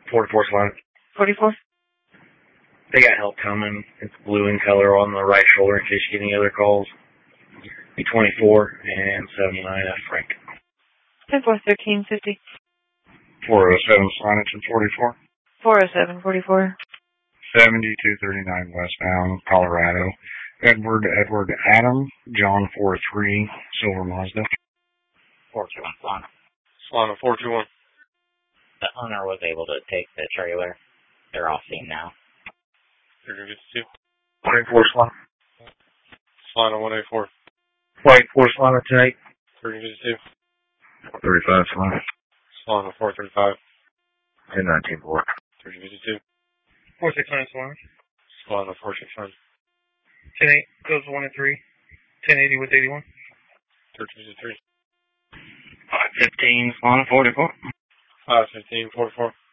44 Solana. 44? They got help coming. It's blue in color on the right shoulder in case you get any other calls. Be 24 and 79 F Frank. 10-4, 1350. 407 Slanage and 44. 407, 44. 7239 westbound, Colorado. Edward Adam, John 43, Silver Mazda. 421 Solana. Solana 421. The owner was able to take the trailer. They're all seen now. 1352. 24 Solana. Solana 184. 24 Solana tonight. 1352. 35 Solana. Solana 435. And 19-4. 1352. 469 Solana. Solana 469. 10-8 goes 1 and 3. 1080 with 81. 1353. 515 Solana 44. 515 44.